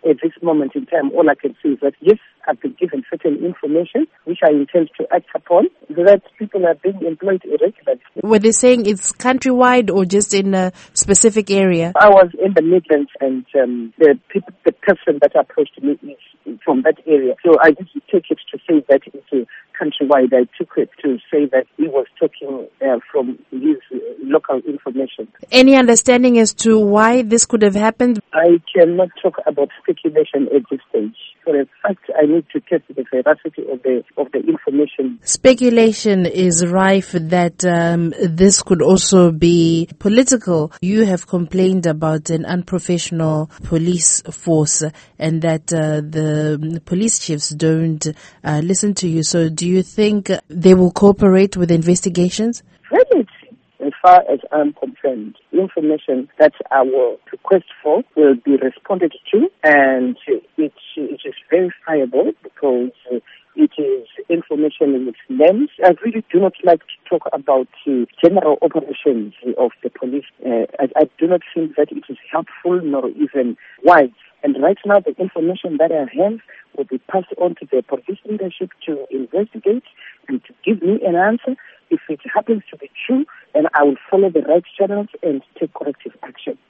at this moment in time, all I can say is that yes, I've been given certain information which I intend to act upon, that people are being employed irregularly. Were they saying it's countrywide or just in a specific area? I was in the Midlands, and the person that approached me is from that area. So I just take it to say that it's countrywide. I took it to say that he was talking from his local information. Any understanding as to why this could have happened? I cannot talk about speculation at this stage. For a fact, I need to test the veracity of the information. Speculation is rife that this could also be political. You have complained about an unprofessional police force and that the police chiefs don't listen to you. So do you think they will cooperate with investigations? Really? As far as I'm concerned, information that I will request for will be responded to, and it is verifiable because it is information which lends. I really do not like to talk about general operations of the police. I do not think that it is helpful nor even wise. And right now, the information that I have will be passed on to the police leadership to investigate and to give me an answer. If it happens to be true, then I will follow the right channels and take corrective action.